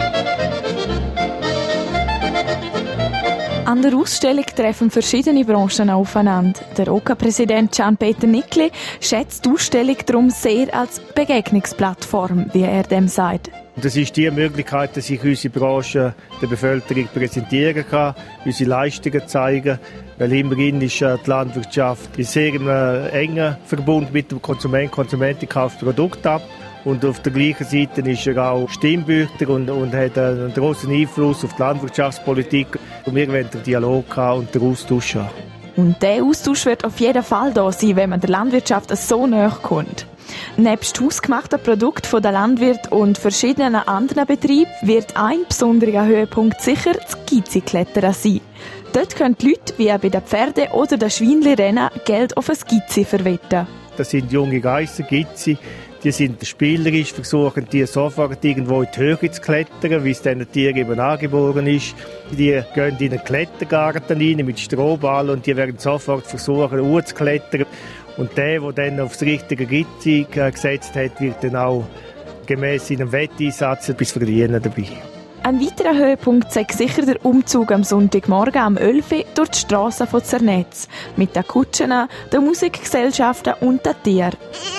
An der Ausstellung treffen verschiedene Branchen aufeinander. Der OK-Präsident Gian-Peter Nickli schätzt die Ausstellung darum sehr als Begegnungsplattform, wie er dem sagt. Das ist die Möglichkeit, dass ich unsere Branche der Bevölkerung präsentieren kann, unsere Leistungen zeigen, weil immerhin ist die Landwirtschaft in sehr engen Verbund mit dem Konsument. Die Konsumentin kauft Produkte ab. Und auf der gleichen Seite ist er auch Stimmbürger und hat einen grossen Einfluss auf die Landwirtschaftspolitik. Und wir wollen den Dialog haben und den Austausch haben. Und dieser Austausch wird auf jeden Fall da sein, wenn man der Landwirtschaft so nahe kommt. Nebst hausgemachten Produkten von der Landwirt und verschiedenen anderen Betrieben wird ein besonderer Höhepunkt sicher das Gizzi-Klettern sein. Dort können die Leute, wie bei den Pferden oder den Schweinli-Rennen, Geld auf ein Gizzi verwetten. Das sind junge Geissen, Gizzi. Die sind spielerisch, versuchen die sofort irgendwo in die Höhe zu klettern, wie es diesen Tieren eben angeboren ist. Die gehen in einen Klettergarten rein mit Strohball und die werden sofort versuchen, zu klettern. Und der dann aufs richtige Gizzi gesetzt hat, wird dann auch gemäss seinem Wetteinsatz etwas verdienen dabei. Ein weiterer Höhepunkt sei sicher der Umzug am Sonntagmorgen um 11 Uhr durch die Strassen von Zernetz. Mit den Kutschen, den Musikgesellschaften und den Tieren.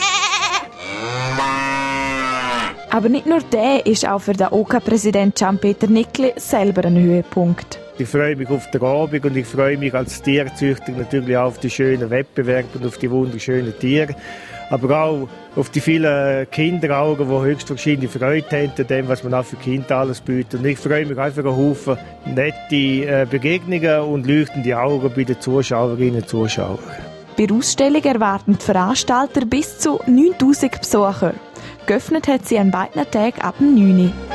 Aber nicht nur der ist auch für den OK-Präsident Gian-Peter Nickli selber ein Höhepunkt. Ich freue mich auf den Abend und ich freue mich als Tierzüchter natürlich auch auf die schönen Wettbewerbe und auf die wunderschönen Tiere. Aber auch auf die vielen Kinderaugen, die höchstwahrscheinlich Freude haben an dem, was man auch für Kinder alles bietet. Und ich freue mich einfach auf Haufen nette Begegnungen und leuchtende Augen bei den Zuschauerinnen und Zuschauern. Bei der Ausstellung erwarten die Veranstalter bis zu 9000 Besucher. Geöffnet hat sie an beiden Tagen ab 9 Uhr.